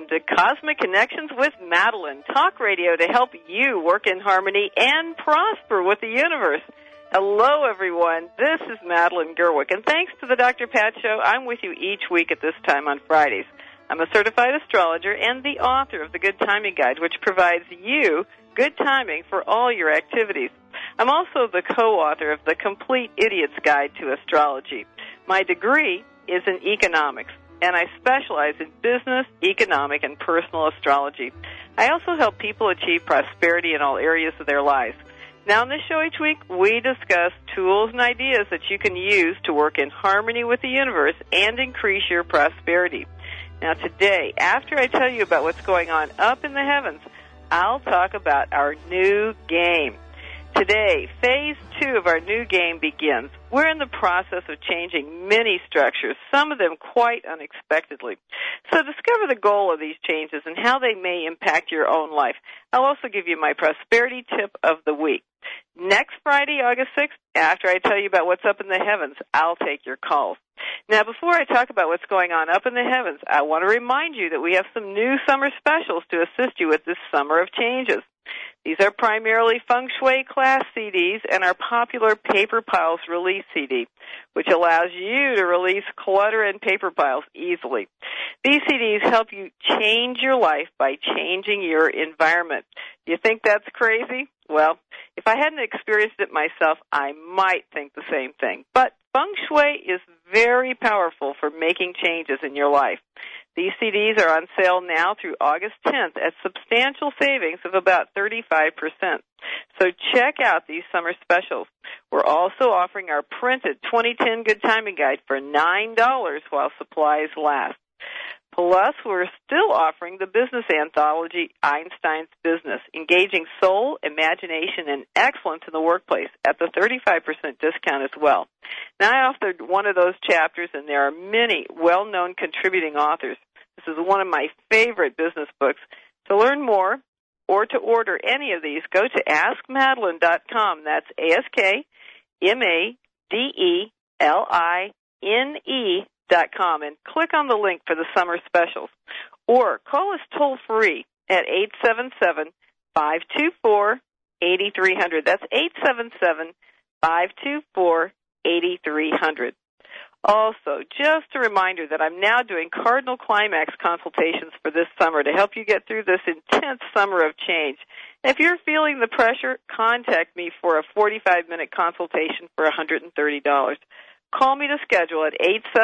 to Cosmic Connections with Madeline, talk radio to help you work in harmony and prosper with the universe. Hello, everyone. This is Madeline Gerwick, and thanks to the Dr. Pat Show, I'm with you each week at this time on Fridays. I'm a certified astrologer and the author of the Good Timing Guide, which provides you good timing for all your activities. I'm also the co-author of the Complete Idiot's Guide to Astrology. My degree is in economics, and I specialize in business, economic, and personal astrology. I also help people achieve prosperity in all areas of their lives. Now, on this show each week, we discuss tools and ideas that you can use to work in harmony with the universe and increase your prosperity. Now, today, after I tell you about what's going on up in the heavens, I'll talk about our new game. Today, Phase 2 of our new game begins. We're in the process of changing many structures, some of them quite unexpectedly. So discover the goal of these changes and how they may impact your own life. I'll also give you my prosperity tip of the week. Next Friday, August 6th, after I tell you about what's up in the heavens, I'll take your calls. Now, before I talk about what's going on up in the heavens, I want to remind you that we have some new summer specials to assist you with this summer of changes. These are primarily Feng Shui class CDs and our popular Paper Piles Release CD, which allows you to release clutter and paper piles easily. These CDs help you change your life by changing your environment. You think that's crazy? Well, if I hadn't experienced it myself, I might think the same thing. But Feng Shui is very powerful for making changes in your life. These CDs are on sale now through August 10th at substantial savings of about 35%. So check out these summer specials. We're also offering our printed 2010 Good Timing Guide for $9 while supplies last. Plus, we're still offering the business anthology, Einstein's Business, engaging soul, imagination, and excellence in the workplace at the 35% discount as well. Now, I authored one of those chapters, and there are many well-known contributing authors. This is one of my favorite business books. To learn more or to order any of these, go to AskMadeline.com. That's AskMadeline.com and click on the link for the summer specials. Or call us toll-free at 877-524-8300. That's 877-524-8300. Also, just a reminder that I'm now doing Cardinal Climax consultations for this summer to help you get through this intense summer of change. If you're feeling the pressure, contact me for a 45-minute consultation for $130. Call me to schedule at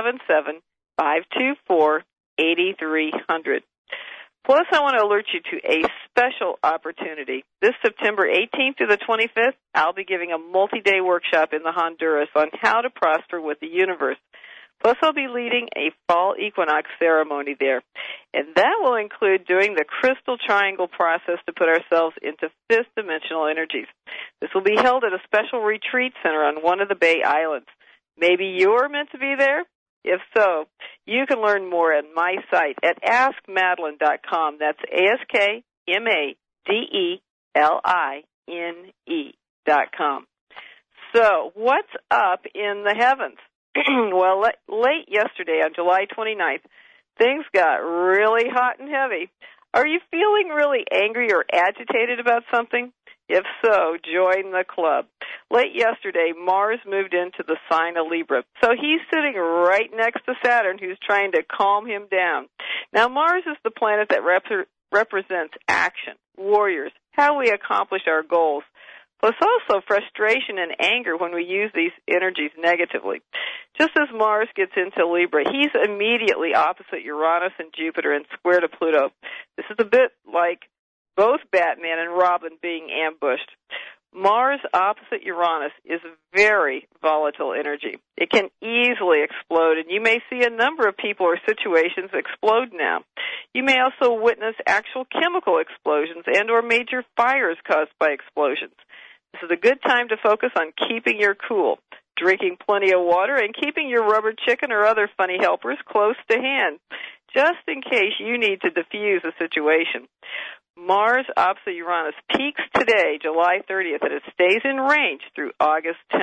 877-524-8300. Plus, I want to alert you to a special opportunity. This September 18th to the 25th, I'll be giving a multi-day workshop in the Honduras on how to prosper with the universe. Plus, I'll be leading a fall equinox ceremony there. And that will include doing the crystal triangle process to put ourselves into fifth-dimensional energies. This will be held at a special retreat center on one of the Bay Islands. Maybe you're meant to be there? If so, you can learn more at my site at AskMadeline.com. That's AskMadeline.com. So, what's up in the heavens? Well, late yesterday on July 29th, things got really hot and heavy. Are you feeling really angry or agitated about something? If so, join the club. Late yesterday, Mars moved into the sign of Libra. So he's sitting right next to Saturn, who's trying to calm him down. Now, Mars is the planet that represents action, warriors, how we accomplish our goals, plus also frustration and anger when we use these energies negatively. Just as Mars gets into Libra, he's immediately opposite Uranus and Jupiter and square to Pluto. This is a bit like both Batman and Robin being ambushed. Mars opposite Uranus is a very volatile energy. It can easily explode, and you may see a number of people or situations explode now. You may also witness actual chemical explosions and or major fires caused by explosions. This is a good time to focus on keeping your cool, drinking plenty of water, and keeping your rubber chicken or other funny helpers close to hand, just in case you need to diffuse a situation. Mars opposite Uranus peaks today, July 30th, and it stays in range through August 10th.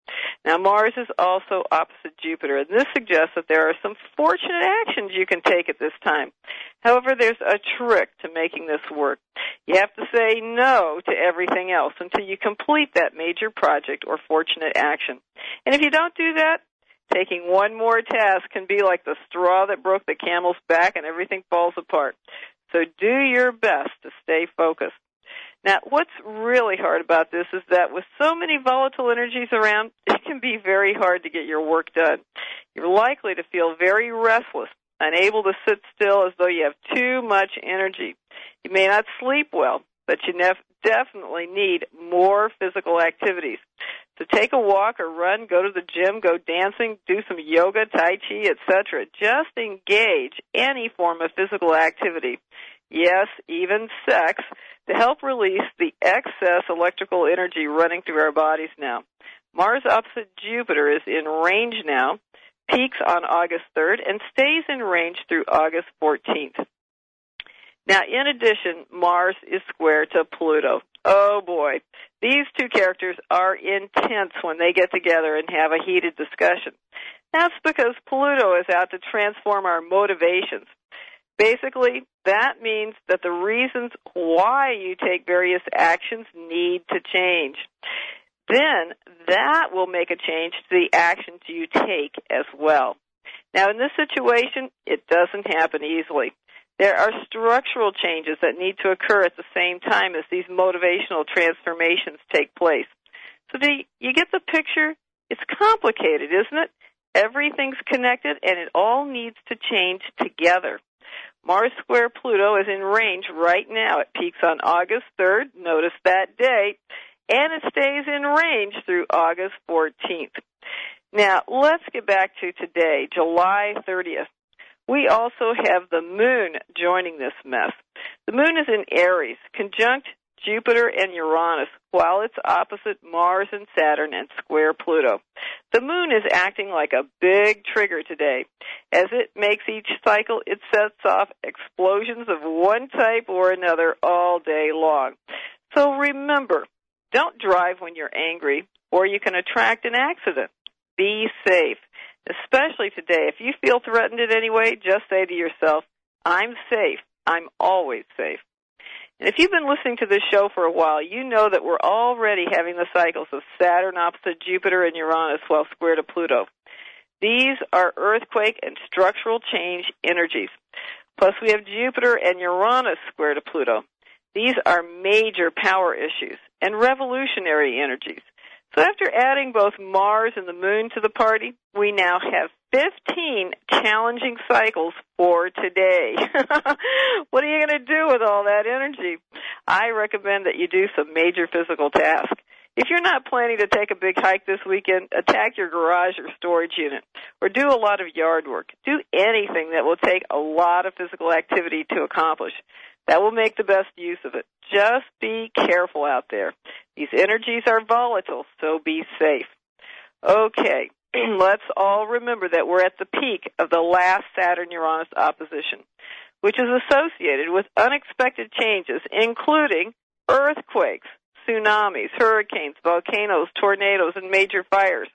Now, Mars is also opposite Jupiter, and this suggests that there are some fortunate actions you can take at this time. However, there's a trick to making this work. You have to say no to everything else until you complete that major project or fortunate action. And if you don't do that, taking one more task can be like the straw that broke the camel's back and everything falls apart. So do your best to stay focused. Now, what's really hard about this is that with so many volatile energies around, it can be very hard to get your work done. You're likely to feel very restless, unable to sit still as though you have too much energy. You may not sleep well, but you definitely need more physical activities. So take a walk or run, go to the gym, go dancing, do some yoga, tai chi, etc. Just engage any form of physical activity. Yes, even sex, to help release the excess electrical energy running through our bodies now. Mars opposite Jupiter is in range now, peaks on August 3rd, and stays in range through August 14th. Now, in addition, Mars is square to Pluto. Oh, boy. These two characters are intense when they get together and have a heated discussion. That's because Pluto is out to transform our motivations. Basically, that means that the reasons why you take various actions need to change. Then that will make a change to the actions you take as well. Now, in this situation, it doesn't happen easily. There are structural changes that need to occur at the same time as these motivational transformations take place. So do you get the picture? It's complicated, isn't it? Everything's connected, and it all needs to change together. Mars square Pluto is in range right now. It peaks on August 3rd. Notice that date. And it stays in range through August 14th. Now, let's get back to today, July 30th. We also have the moon joining this mess. The moon is in Aries, conjunct Jupiter and Uranus, while it's opposite Mars and Saturn and square Pluto. The moon is acting like a big trigger today. As it makes each cycle, it sets off explosions of one type or another all day long. So remember, don't drive when you're angry, or you can attract an accident. Be safe. Especially today, if you feel threatened in any way, just say to yourself, I'm safe. I'm always safe. And if you've been listening to this show for a while, you know that we're already having the cycles of Saturn opposite Jupiter and Uranus while square to Pluto. These are earthquake and structural change energies. Plus, we have Jupiter and Uranus square to Pluto. These are major power issues and revolutionary energies. So after adding both Mars and the moon to the party, we now have 15 challenging cycles for today. What are you going to do with all that energy? I recommend that you do some major physical tasks. If you're not planning to take a big hike this weekend, attack your garage or storage unit, or do a lot of yard work. Do anything that will take a lot of physical activity to accomplish. That will make the best use of it. Just be careful out there. These energies are volatile, so be safe. Okay, let's all remember that we're at the peak of the last Saturn-Uranus opposition, which is associated with unexpected changes, including earthquakes, tsunamis, hurricanes, volcanoes, tornadoes, and major fires.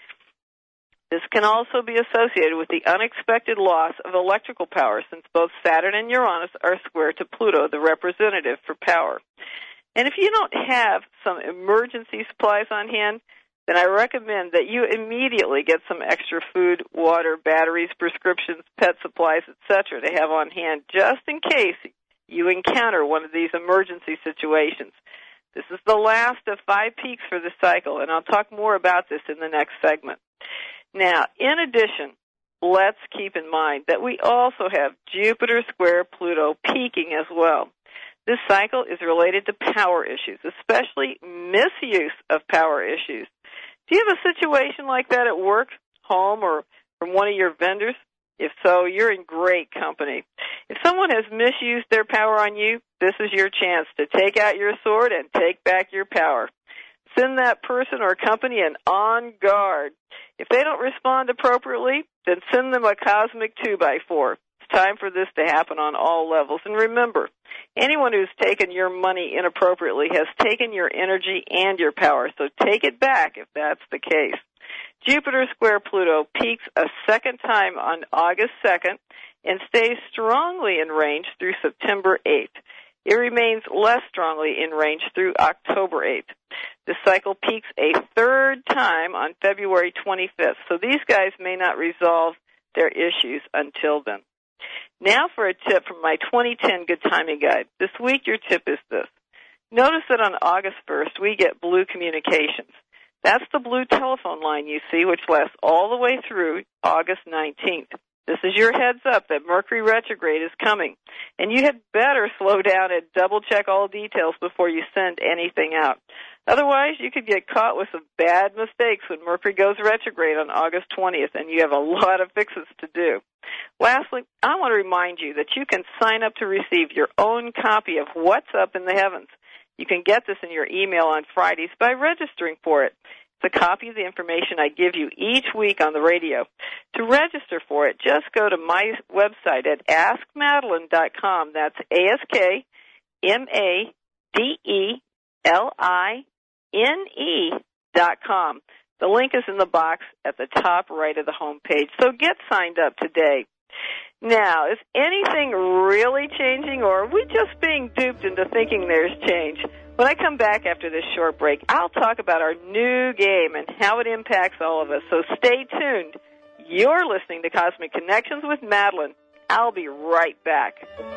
This can also be associated with the unexpected loss of electrical power, since both Saturn and Uranus are square to Pluto, the representative for power. And if you don't have some emergency supplies on hand, then I recommend that you immediately get some extra food, water, batteries, prescriptions, pet supplies, etc. to have on hand, just in case you encounter one of these emergency situations. This is the last of 5 peaks for this cycle, and I'll talk more about this in the next segment. Now, in addition, let's keep in mind that we also have Jupiter square Pluto peaking as well. This cycle is related to power issues, especially misuse of power issues. Do you have a situation like that at work, home, or from one of your vendors? If so, you're in great company. If someone has misused their power on you, this is your chance to take out your sword and take back your power. Send that person or company an on guard. If they don't respond appropriately, then send them a cosmic 2x4. It's time for this to happen on all levels. And remember, Anyone who's taken your money inappropriately has taken your energy and your power, so take it back if that's the case. Jupiter square Pluto peaks a second time on August 2nd and stays strongly in range through September 8th. It remains less strongly in range through October 8th. The cycle peaks a third time on February 25th, so these guys may not resolve their issues until then. Now for a tip from my 2010 Good Timing Guide. This week your tip is this. Notice that on August 1st we get blue communications. That's the blue telephone line you see, which lasts all the way through August 19th. This is your heads up that Mercury retrograde is coming, and you had better slow down and double-check all details before you send anything out. Otherwise, you could get caught with some bad mistakes when Mercury goes retrograde on August 20th, and you have a lot of fixes to do. Lastly, I want to remind you that you can sign up to receive your own copy of What's Up in the Heavens. You can get this in your email on Fridays by registering for it. It's a copy of the information I give you each week on the radio. To register for it, just go to my website at AskMadeline.com. That's AskMadeline.com. The link is in the box at the top right of the home page, so get signed up today. Now, is anything really changing, or are we just being duped into thinking there's change? When I come back after this short break, I'll talk about our new game and how it impacts all of us, so stay tuned. You're listening to Cosmic Connections with Madeline. I'll be right back.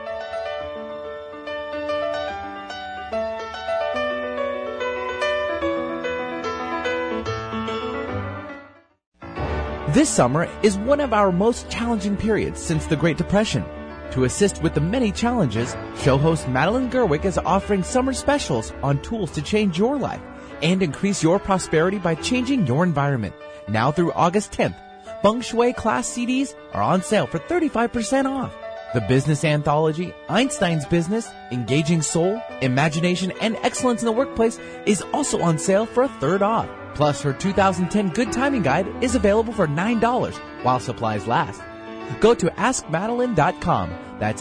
This summer is one of our most challenging periods since the Great Depression. To assist with the many challenges, show host Madeline Gerwick is offering summer specials on tools to change your life and increase your prosperity by changing your environment. Now through August 10th, Feng Shui class CDs are on sale for 35% off. The business anthology, Einstein's Business, Engaging Soul, Imagination, and Excellence in the Workplace is also on sale for a third off. Plus, her 2010 Good Timing Guide is available for $9 while supplies last. Go to AskMadeline.com. That's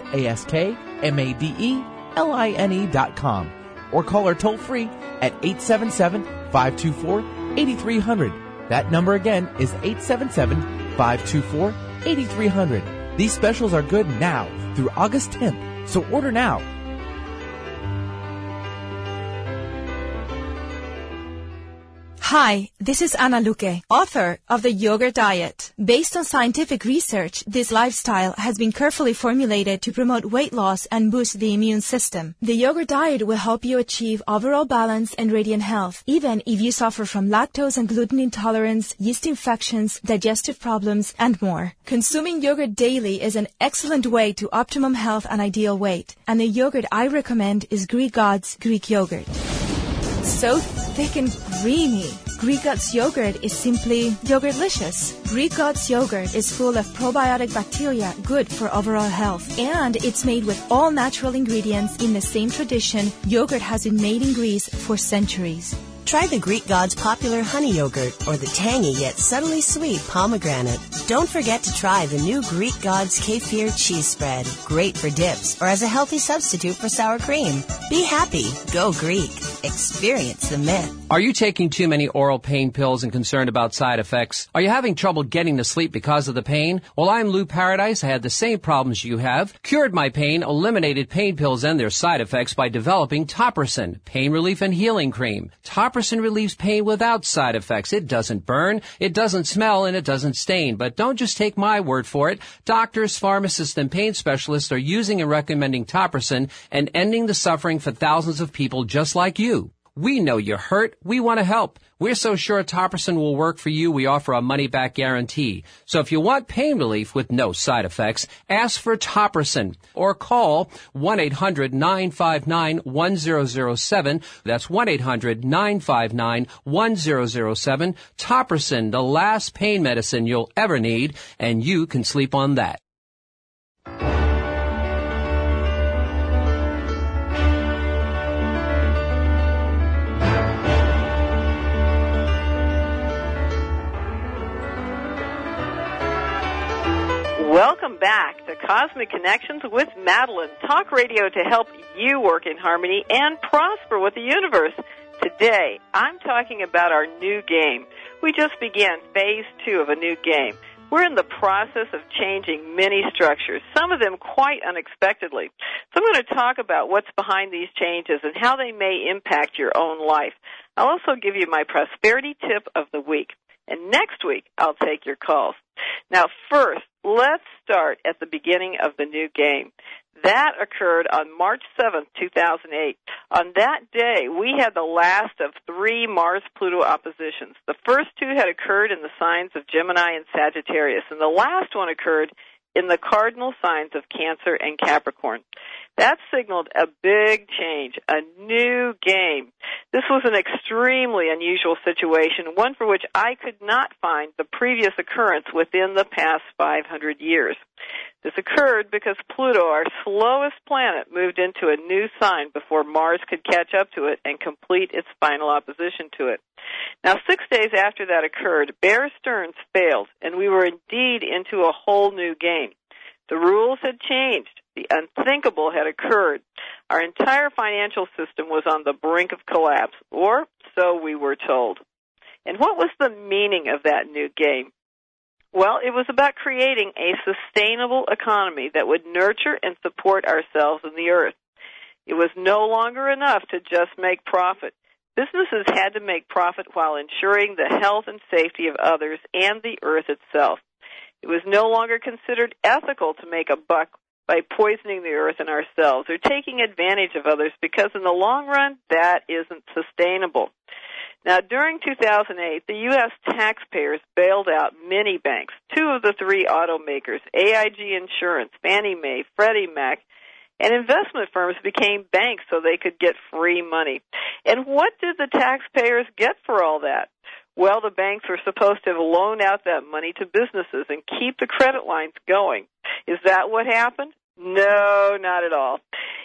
AskMadeline.com. Or call her toll-free at 877-524-8300. That number again is 877-524-8300. These specials are good now through August 10th, so order now. Hi, this is Ana Luque, author of The Yogurt Diet. Based on scientific research, this lifestyle has been carefully formulated to promote weight loss and boost the immune system. The Yogurt Diet will help you achieve overall balance and radiant health, even if you suffer from lactose and gluten intolerance, yeast infections, digestive problems, and more. Consuming yogurt daily is an excellent way to optimum health and ideal weight. And the yogurt I recommend is Greek God's Greek Yogurt. So thick and creamy. Greek God's yogurt is simply yogurtlicious. Greek God's yogurt is full of probiotic bacteria good for overall health. And it's made with all natural ingredients in the same tradition yogurt has been made in Greece for centuries. Try the Greek God's popular honey yogurt or the tangy yet subtly sweet pomegranate. Don't forget to try the new Greek God's kefir cheese spread. Great for dips or as a healthy substitute for sour cream. Be happy. Go Greek. Experience the myth. Are you taking too many oral pain pills and concerned about side effects? Are you having trouble getting to sleep because of the pain? Well, I'm Lou Paradise. I had the same problems you have. Cured my pain, eliminated pain pills and their side effects by developing Topricin, pain relief and healing cream. Topricin relieves pain without side effects. It doesn't burn, it doesn't smell, and it doesn't stain. But don't just take my word for it. Doctors, pharmacists, and pain specialists are using and recommending Topricin and ending the suffering for thousands of people just like you. We know you're hurt. We want to help. We're so sure Topricin will work for you, we offer a money-back guarantee. So if you want pain relief with no side effects, ask for Topricin or call 1-800-959-1007. That's 1-800-959-1007. Topricin, the last pain medicine you'll ever need, and you can sleep on that. Welcome back to Cosmic Connections with Madeline, talk radio to help you work in harmony and prosper with the universe. Today, I'm talking about our new game. We just began phase 2 of a new game. We're in the process of changing many structures, some of them quite unexpectedly. So I'm going to talk about what's behind these changes and how they may impact your own life. I'll also give you my prosperity tip of the week. And next week, I'll take your calls. Now, first, let's start at the beginning of the new game. That occurred on March 7th, 2008. On that day, we had the last of 3 Mars-Pluto oppositions. The first 2 had occurred in the signs of Gemini and Sagittarius, and the last one occurred in the cardinal signs of Cancer and Capricorn. That signaled a big change, a new game. This was an extremely unusual situation, one for which I could not find the previous occurrence within the past 500 years. This occurred because Pluto, our slowest planet, moved into a new sign before Mars could catch up to it and complete its final opposition to it. Now, 6 days after that occurred, Bear Stearns failed, and we were indeed into a whole new game. The rules had changed. The unthinkable had occurred. Our entire financial system was on the brink of collapse, or so we were told. And what was the meaning of that new game? Well, it was about creating a sustainable economy that would nurture and support ourselves and the earth. It was no longer enough to just make profit. Businesses had to make profit while ensuring the health and safety of others and the earth itself. It was no longer considered ethical to make a buck by poisoning the earth and ourselves or taking advantage of others, because in the long run, that isn't sustainable. Now, during 2008, the U.S. taxpayers bailed out many banks, 2 of the 3 automakers, AIG Insurance, Fannie Mae, Freddie Mac, and investment firms became banks so they could get free money. And what did the taxpayers get for all that? Well, the banks were supposed to have loaned out that money to businesses and keep the credit lines going. Is that what happened? No, not at all.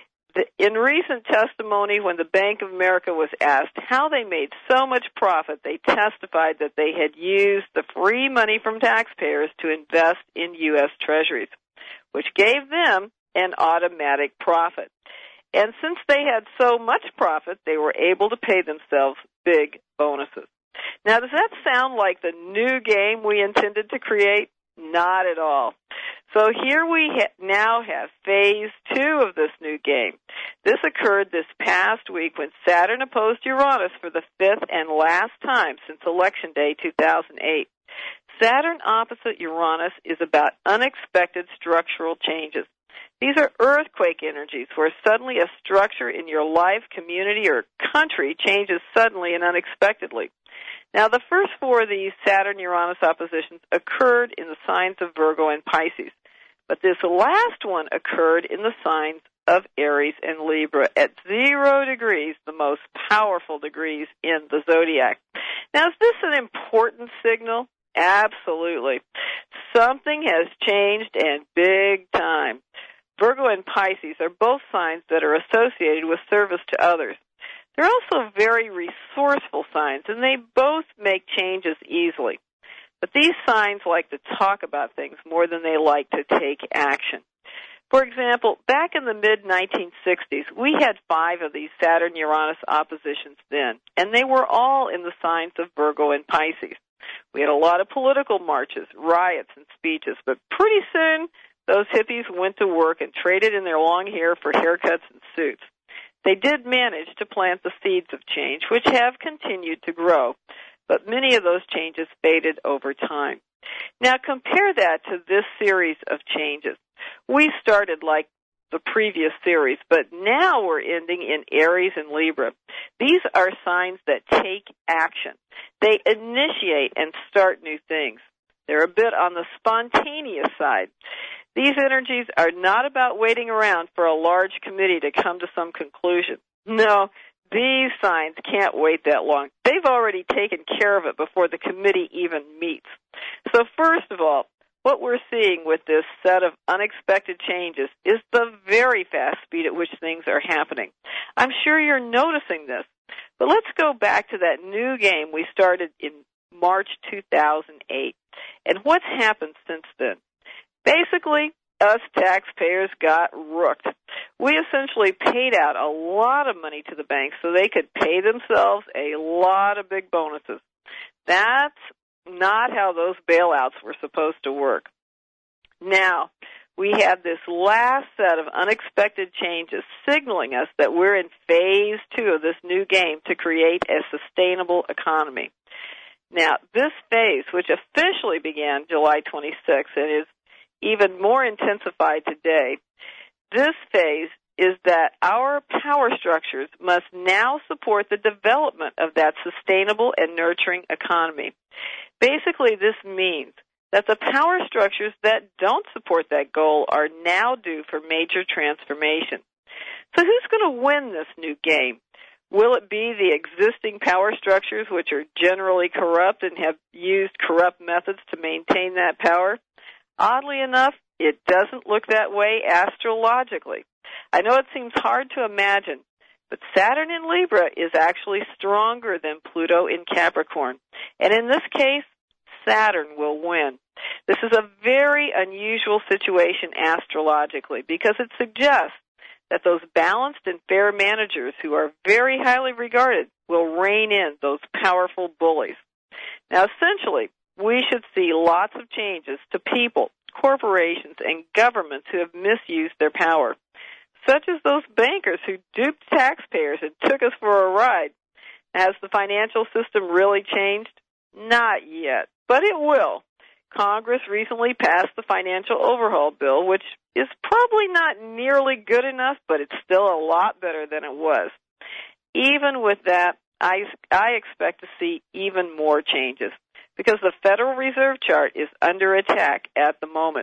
In recent testimony, when the Bank of America was asked how they made so much profit, they testified that they had used the free money from taxpayers to invest in U.S. Treasuries, which gave them an automatic profit. And since they had so much profit, they were able to pay themselves big bonuses. Now, does that sound like the new game we intended to create? Not at all. So here we now have phase 2 of this new game. This occurred this past week when Saturn opposed Uranus for the 5th and last time since Election Day 2008. Saturn opposite Uranus is about unexpected structural changes. These are earthquake energies where suddenly a structure in your life, community, or country changes suddenly and unexpectedly. Now, the first 4 of these Saturn-Uranus oppositions occurred in the signs of Virgo and Pisces, but this last one occurred in the signs of Aries and Libra at 0 degrees, the most powerful degrees in the zodiac. Now, is this an important signal? Absolutely. Something has changed, and big time. Virgo and Pisces are both signs that are associated with service to others. They're also very resourceful signs, and they both make changes easily. But these signs like to talk about things more than they like to take action. For example, back in the mid-1960s, we had 5 of these Saturn-Uranus oppositions then, and they were all in the signs of Virgo and Pisces. We had a lot of political marches, riots, and speeches, but pretty soon those hippies went to work and traded in their long hair for haircuts and suits. They did manage to plant the seeds of change, which have continued to grow, but many of those changes faded over time. Now compare that to this series of changes. We started like the previous series, but now we're ending in Aries and Libra. These are signs that take action. They initiate and start new things. They're a bit on the spontaneous side. These energies are not about waiting around for a large committee to come to some conclusion. No, these signs can't wait that long. They've already taken care of it before the committee even meets. So first of all, what we're seeing with this set of unexpected changes is the very fast speed at which things are happening. I'm sure you're noticing this. But let's go back to that new game we started in March 2008. And what's happened since then? Basically, us taxpayers got rooked. We essentially paid out a lot of money to the banks so they could pay themselves a lot of big bonuses. That's not how those bailouts were supposed to work. Now, we have this last set of unexpected changes signaling us that we're in phase 2 of this new game to create a sustainable economy. Now, this phase, which officially began July 26th and is even more intensified today, this phase is that our power structures must now support the development of that sustainable and nurturing economy. Basically, this means that the power structures that don't support that goal are now due for major transformation. So who's going to win this new game? Will it be the existing power structures, which are generally corrupt and have used corrupt methods to maintain that power? Oddly enough, it doesn't look that way astrologically. I know it seems hard to imagine, but Saturn in Libra is actually stronger than Pluto in Capricorn. And in this case, Saturn will win. This is a very unusual situation astrologically because it suggests that those balanced and fair managers who are very highly regarded will rein in those powerful bullies. Now, essentially, we should see lots of changes to people, corporations, and governments who have misused their power, such as those bankers who duped taxpayers and took us for a ride. Has the financial system really changed? Not yet, but it will. Congress recently passed the Financial Overhaul Bill, which is probably not nearly good enough, but it's still a lot better than it was. Even with that, I expect to see even more changes because the Federal Reserve chart is under attack at the moment.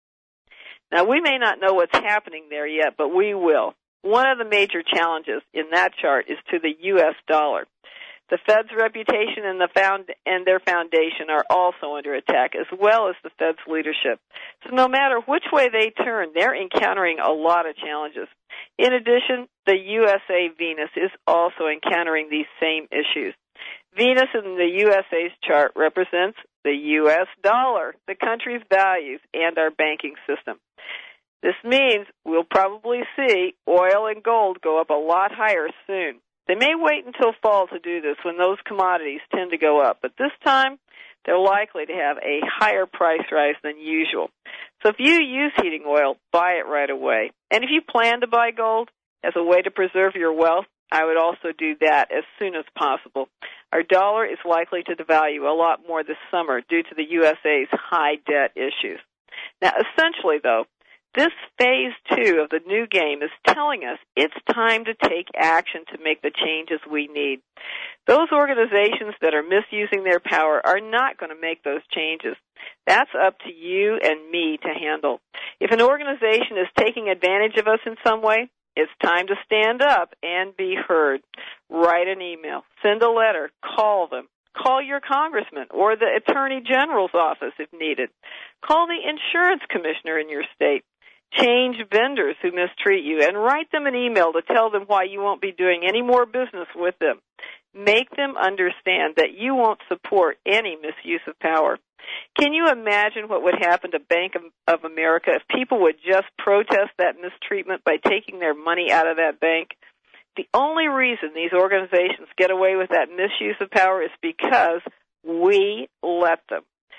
Now, we may not know what's happening there yet, but we will. One of the major challenges in that chart is to the U.S. dollar. The Fed's reputation and their foundation are also under attack, as well as the Fed's leadership. So no matter which way they turn, they're encountering a lot of challenges. In addition, the USA Venus is also encountering these same issues. Venus in the USA's chart represents the U.S. dollar, the country's values, and our banking system. This means we'll probably see oil and gold go up a lot higher soon. They may wait until fall to do this when those commodities tend to go up, but this time they're likely to have a higher price rise than usual. So if you use heating oil, buy it right away. And if you plan to buy gold as a way to preserve your wealth, I would also do that as soon as possible. Our dollar is likely to devalue a lot more this summer due to the USA's high debt issues. Now, essentially, though, this phase 2 of the new game is telling us it's time to take action to make the changes we need. Those organizations that are misusing their power are not going to make those changes. That's up to you and me to handle. If an organization is taking advantage of us in some way, it's time to stand up and be heard. Write an email, send a letter, call them. Call your congressman or the attorney general's office if needed. Call the insurance commissioner in your state. Change vendors who mistreat you and write them an email to tell them why you won't be doing any more business with them. Make them understand that you won't support any misuse of power. Can you imagine what would happen to Bank of America if people would just protest that mistreatment by taking their money out of that bank? The only reason these organizations get away with that misuse of power is because we let them.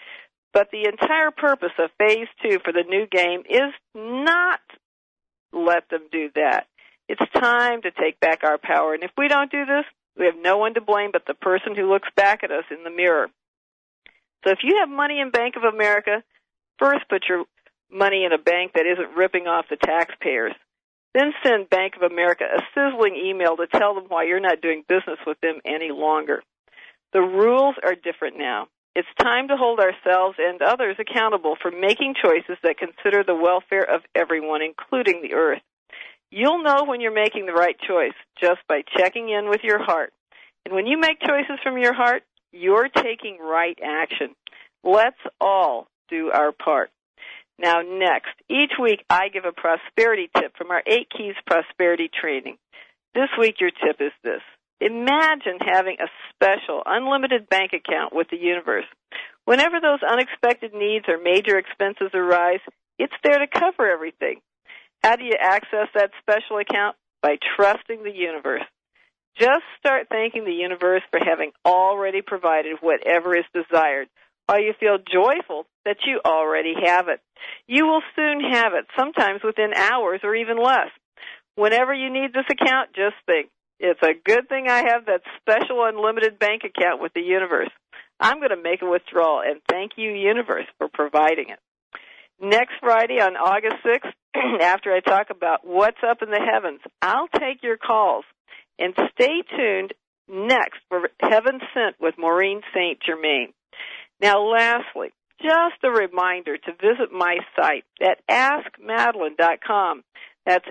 But the entire purpose of phase 2 for the new game is not let them do that. It's time to take back our power. And if we don't do this, we have no one to blame but the person who looks back at us in the mirror. So if you have money in Bank of America, first put your money in a bank that isn't ripping off the taxpayers. Then send Bank of America a sizzling email to tell them why you're not doing business with them any longer. The rules are different now. It's time to hold ourselves and others accountable for making choices that consider the welfare of everyone, including the earth. You'll know when you're making the right choice just by checking in with your heart. And when you make choices from your heart, you're taking right action. Let's all do our part. Now, next, each week I give a prosperity tip from our 8 Keys Prosperity Training. This week your tip is this. Imagine having a special, unlimited bank account with the universe. Whenever those unexpected needs or major expenses arise, It's there to cover everything. How do you access that special account? By trusting the universe. Just start thanking the universe for having already provided whatever is desired, while you feel joyful that you already have it. You will soon have it, sometimes within hours or even less. Whenever you need this account, just think, it's a good thing I have that special unlimited bank account with the universe. I'm going to make a withdrawal, and thank you, universe, for providing it. Next Friday on August 6th, after I talk about what's up in the heavens, I'll take your calls. And stay tuned next for Heaven Sent with Maureen St. Germain. Now, lastly, just a reminder to visit my site at AskMadeline.com. That's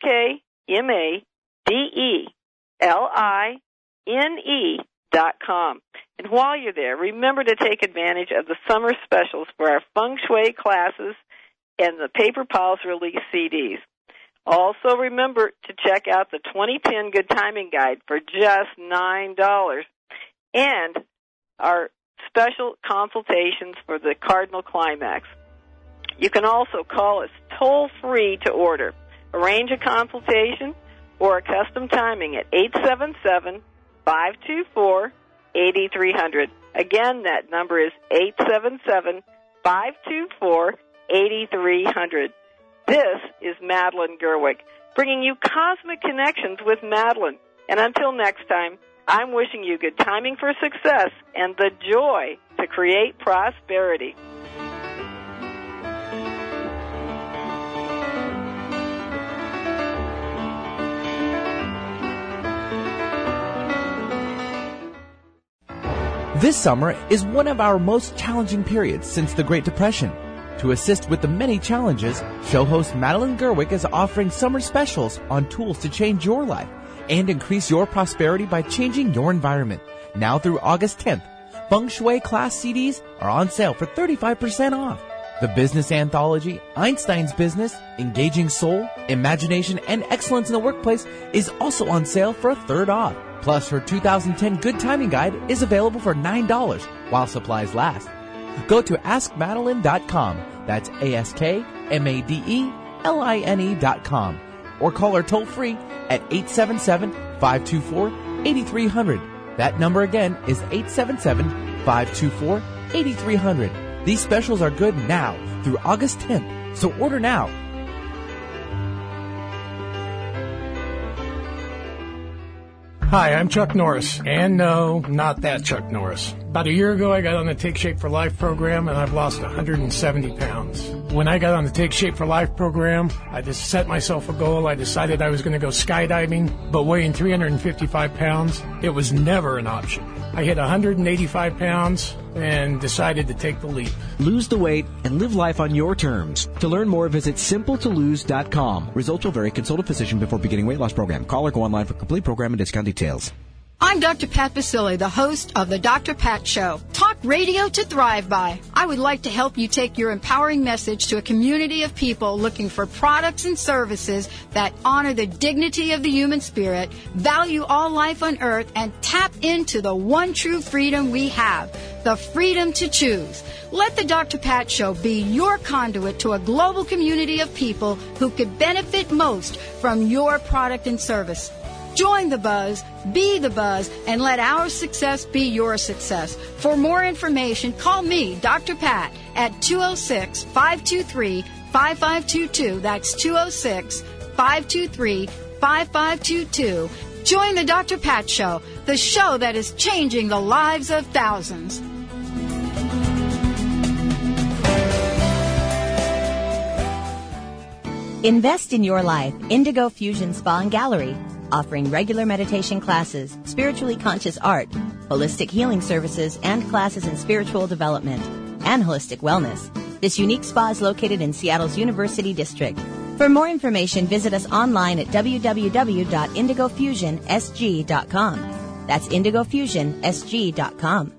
AskMadeline.com. And while you're there, remember to take advantage of the summer specials for our Feng Shui classes and the Paper Pals Release CDs. Also remember to check out the 2010 Good Timing Guide for just $9 and our special consultations for the Cardinal Climax. You can also call us toll-free to order. Arrange a consultation or a custom timing at 877-524-8300. Again, that number is 877-524-8300. This is Madeline Gerwick, bringing you Cosmic Connections with Madeline. And until next time, I'm wishing you good timing for success and the joy to create prosperity. This summer is one of our most challenging periods since the Great Depression. To assist with the many challenges, show host Madeline Gerwick is offering summer specials on tools to change your life and increase your prosperity by changing your environment. Now through August 10th, Feng Shui class CDs are on sale for 35% off. The business anthology, Einstein's Business, Engaging Soul, Imagination, and Excellence in the Workplace is also on sale for a third off. Plus, her 2010 Good Timing Guide is available for $9 while supplies last. Go to AskMadeline.com. That's AskMadeline.com. Or call her toll-free at 877-524-8300. That number again is 877-524-8300. These specials are good now through August 10th, so order now. Hi, I'm Chuck Norris. And no, not that Chuck Norris. About a year ago, I got on the Take Shape for Life program, and I've lost 170 pounds. When I got on the Take Shape for Life program, I just set myself a goal. I decided I was going to go skydiving, but weighing 355 pounds, it was never an option. I hit 185 pounds and decided to take the leap. Lose the weight and live life on your terms. To learn more, visit simpletolose.com. Results will vary. Consult a physician before beginning weight loss program. Call or go online for complete program and discount details. I'm Dr. Pat Basile, the host of The Dr. Pat Show. Talk radio to thrive by. I would like to help you take your empowering message to a community of people looking for products and services that honor the dignity of the human spirit, value all life on earth, and tap into the one true freedom we have, the freedom to choose. Let The Dr. Pat Show be your conduit to a global community of people who could benefit most from your product and service. Join the buzz, be the buzz, and let our success be your success. For more information, call me, Dr. Pat, at 206-523-5522. That's 206-523-5522. Join the Dr. Pat Show, the show that is changing the lives of thousands. Invest in your life. Indigo Fusion Spa and Gallery, offering regular meditation classes, spiritually conscious art, holistic healing services, and classes in spiritual development and holistic wellness. This unique spa is located in Seattle's University District. For more information, visit us online at www.indigofusionsg.com. That's indigofusionsg.com.